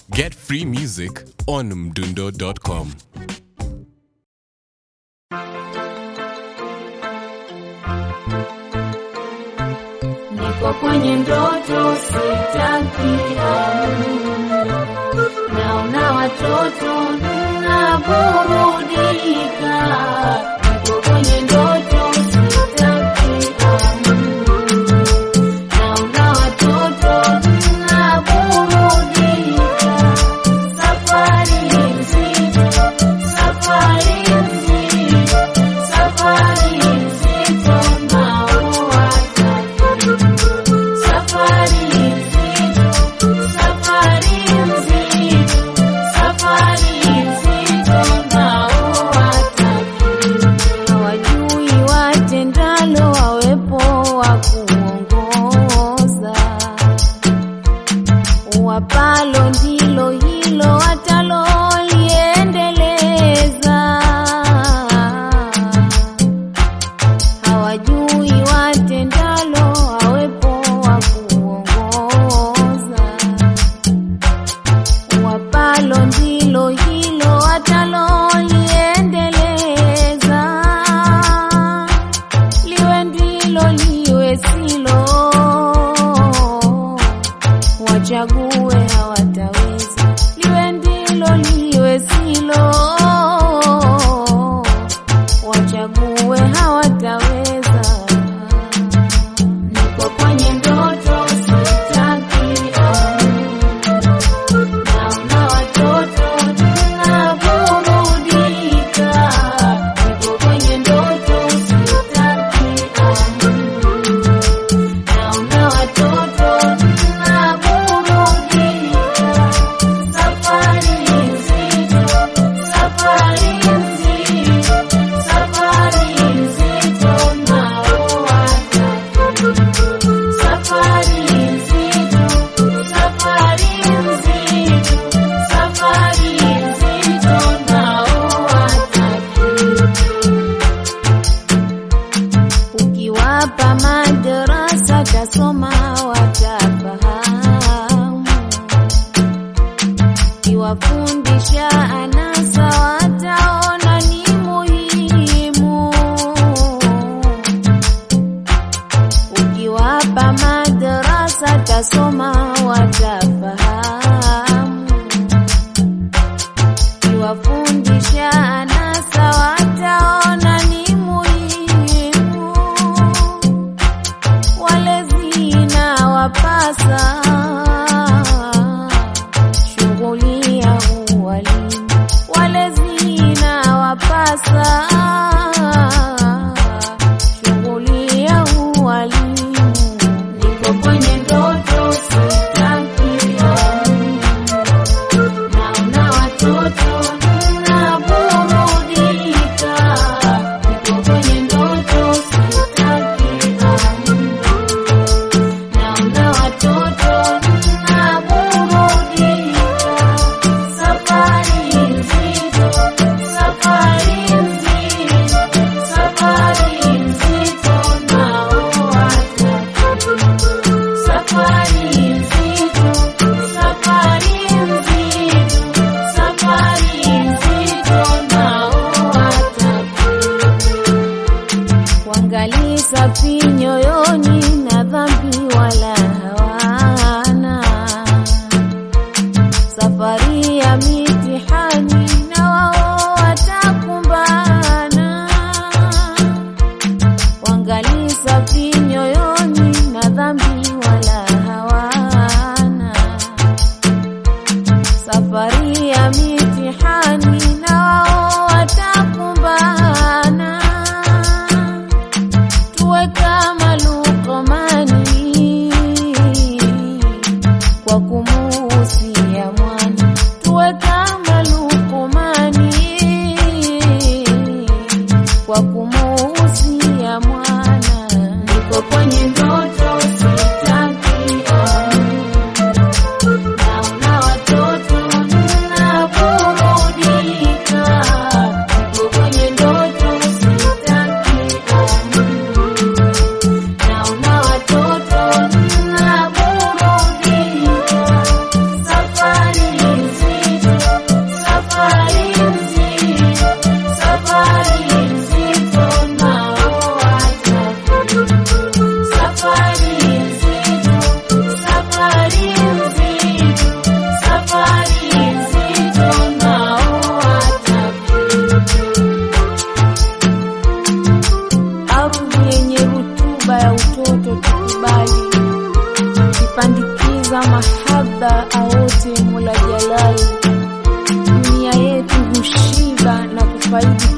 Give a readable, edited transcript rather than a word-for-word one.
Get free music on mdundo.com. Niko kwenye ndoto sitaki naona watoto na burudika. Niko kwenye ndoto sitaki naona watoto na burudika. Safari nzito, safari nzito, safari nzito maua safari nzito, safari nzito, safari nzito maua hawajui watendalo wawepo wa kuongoza. Wapalo ndilo hilo wataloliendeleza. Hawajui watendalo wawepo wa kuongoza. Wapalo ndilo hilo wataloliendeleza. Liwe ndilo liwe silo, wachague hawataweza. Liwe ndilo liwe silo, wachague hawataweza. Niko kwenye ndoto sitaki naona watoto na burudika. Niko kwenye ndoto sitaki naona watoto na burudika. Safari nzito, safari nzito, safari nzito maua safari nzito, safari nzito, safari nzito maua. Ukiwapa madarasa tasoma watafahamu. Ukiwafundisha anasa wataona ni muhimu. Ukiwapa madarasa tasoma watafahamu. Ukiwafundisha anasa wataona ni muhimu. Walezi na wapasa shughuli ya ualimu. Walezi na wapasa shughuli ya ualimu. Niko kwenye ndoto sitaki naona watoto na burudika. Niko kwenye ndoto sitaki naona watoto na burudika. Safari nzito, safari nzito, safari nzito maua safari nzito, safari nzito, safari nzito maua wangali safi nyoyoni na dhambi wala hawana. Safari ya mitihani na wao watakumbana. Wangali safi nyoyoni na dhambi wala hawana. Safari ya mitihani na wao watakumbana. Tuwe kama Luqmani kwa kumuhusia mwana. Tuwe kama Luqmani kwa kumuhusia mwana. Niko kwenye ndoto sitaki naona watoto na burudika. Niko kwenye ndoto sitaki naona watoto na burudika. Safari wote Mola Jalali. Dunia yetu hushiba na kufaidi